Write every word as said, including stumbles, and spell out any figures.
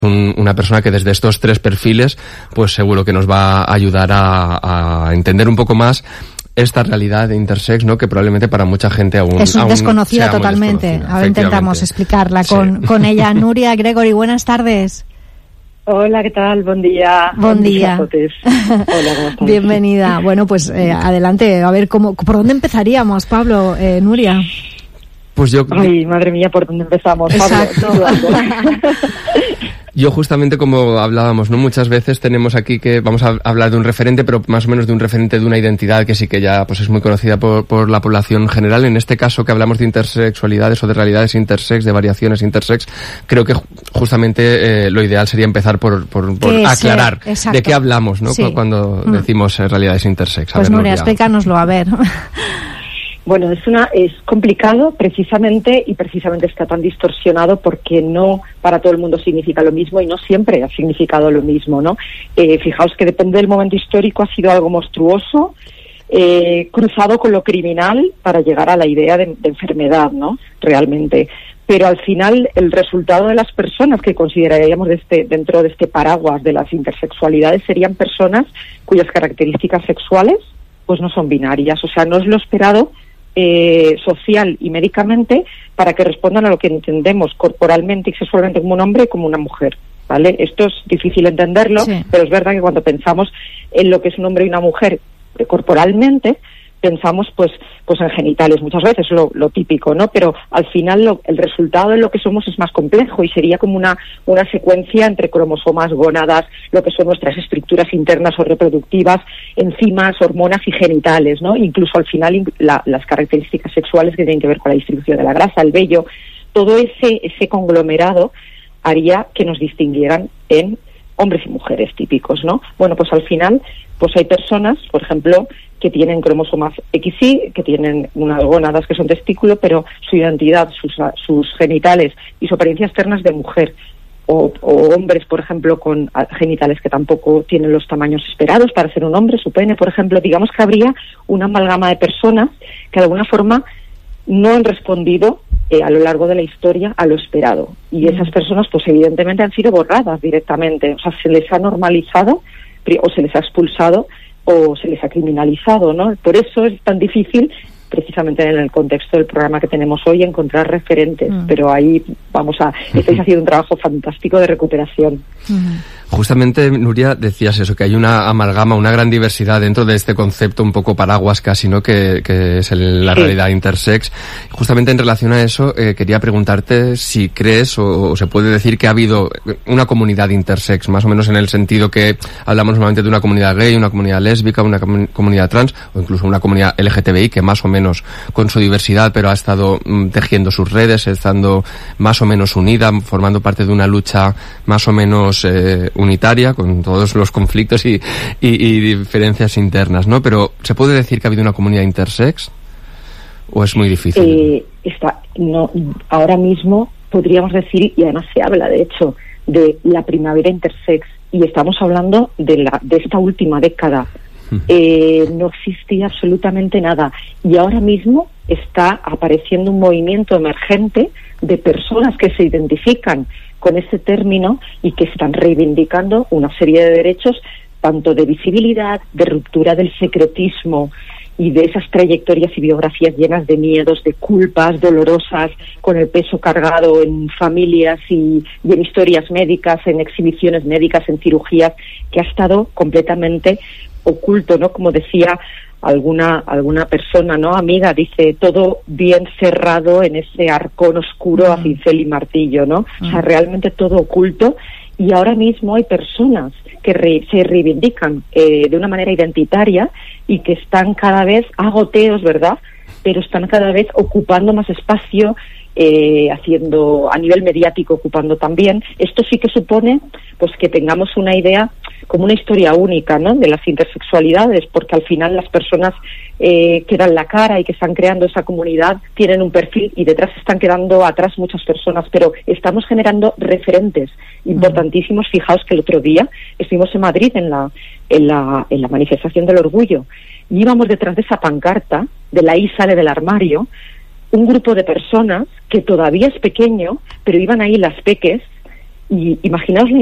Un, una persona que desde estos tres perfiles, pues seguro que nos va a ayudar a, a entender un poco más esta realidad de intersex, ¿no? Que probablemente para mucha gente aún es aún desconocida totalmente. Ahora intentamos explicarla con, sí. con ella. Nuria Gregory, buenas tardes. Hola, ¿qué tal? Buen día. Buen día. Hola, ¿cómo estás? Bienvenida. Bueno, pues eh, adelante, a ver cómo, por dónde empezaríamos, Pablo, eh, Nuria. Pues yo... Ay, madre mía, ¿por dónde empezamos, Pablo? Exacto. Yo justamente como hablábamos, ¿no? Muchas veces tenemos aquí que vamos a hablar de un referente, pero más o menos de un referente de una identidad que sí que ya pues es muy conocida por, por la población general. En este caso que hablamos de intersexualidades o de realidades intersex, de variaciones intersex, creo que justamente eh, lo ideal sería empezar por, por, por aclarar eh, de qué hablamos, ¿no? Sí. Cuando mm. decimos eh, realidades intersex. A pues ver, Nuria, explícanoslo, a ver. Bueno, es una es complicado precisamente y precisamente está tan distorsionado porque no para todo el mundo significa lo mismo y no siempre ha significado lo mismo, ¿no? Eh, fijaos que depende del momento histórico, ha sido algo monstruoso, eh, cruzado con lo criminal para llegar a la idea de, de enfermedad, ¿no? Realmente. Pero al final el resultado de las personas que consideraríamos de este, dentro de este paraguas de las intersexualidades serían personas cuyas características sexuales pues no son binarias, o sea, no es lo esperado Eh, social y médicamente para que respondan a lo que entendemos corporalmente y sexualmente como un hombre y como una mujer, ¿vale? Esto es difícil entenderlo, sí. Pero es verdad que cuando pensamos en lo que es un hombre y una mujer eh, corporalmente, pensamos pues pues en genitales muchas veces, lo, lo típico, ¿no? Pero al final lo, el resultado de lo que somos es más complejo y sería como una una secuencia entre cromosomas, gónadas, lo que son nuestras estructuras internas o reproductivas, enzimas, hormonas y genitales, ¿no? Incluso al final la, las características sexuales que tienen que ver con la distribución de la grasa, el vello, todo ese ese conglomerado haría que nos distinguieran en hombres y mujeres típicos, ¿no? Bueno, pues al final pues hay personas, por ejemplo, que tienen cromosomas equis y, que tienen unas gónadas que son testículo, pero su identidad, sus, sus genitales y su apariencia externa es de mujer. O, o hombres, por ejemplo, con genitales que tampoco tienen los tamaños esperados para ser un hombre, su pene, por ejemplo. Digamos que habría una amalgama de personas que de alguna forma no han respondido eh, a lo largo de la historia a lo esperado. Y esas personas, pues evidentemente han sido borradas directamente. O sea, se les ha normalizado o se les ha expulsado o se les ha criminalizado, ¿no? Por eso es tan difícil, precisamente en el contexto del programa que tenemos hoy, encontrar referentes, mm. pero ahí vamos a, estáis haciendo un trabajo fantástico de recuperación. Mm. Justamente, Nuria, decías eso, que hay una amalgama, una gran diversidad dentro de este concepto un poco paraguas casi, ¿no? Que, que es el, la sí. realidad intersex. Justamente en relación a eso, eh, quería preguntarte si crees o, o se puede decir que ha habido una comunidad intersex, más o menos en el sentido que hablamos normalmente de una comunidad gay, una comunidad lésbica, una com- comunidad trans o incluso una comunidad L G T B I que más o menos con su diversidad, pero ha estado mm, tejiendo sus redes, estando más o menos unida, formando parte de una lucha más o menos eh, unitaria, con todos los conflictos y, y, y diferencias internas, ¿no? Pero, ¿se puede decir que ha habido una comunidad intersex? ¿O es muy difícil? Eh, está, no, ahora mismo podríamos decir, y además se habla, de hecho, de la primavera intersex, y estamos hablando de, la, de esta última década. Eh, no existía absolutamente nada. Y ahora mismo está apareciendo un movimiento emergente de personas que se identifican con ese término y que están reivindicando una serie de derechos, tanto de visibilidad, de ruptura del secretismo y de esas trayectorias y biografías llenas de miedos, de culpas dolorosas, con el peso cargado en familias y, y en historias médicas, en exhibiciones médicas, en cirugías, que ha estado completamente oculto, ¿no? Como decía alguna alguna persona, ¿no? Amiga, dice, todo bien cerrado en ese arcón oscuro mm. a cincel y martillo, ¿no? Mm. O sea, realmente todo oculto. Y ahora mismo hay personas que re, se reivindican eh, de una manera identitaria y que están cada vez a goteos, ¿verdad? Pero están cada vez ocupando más espacio, eh, haciendo a nivel mediático, ocupando también. Esto sí que supone pues que tengamos una idea como una historia única, ¿no? De las intersexualidades, porque al final las personas eh, que dan la cara y que están creando esa comunidad tienen un perfil y detrás están quedando atrás muchas personas, pero estamos generando referentes importantísimos. Fijaos que el otro día estuvimos en Madrid en la en la en la manifestación del orgullo y íbamos detrás de esa pancarta de la I sale del armario, un grupo de personas que todavía es pequeño, pero iban ahí las peques Y imaginaos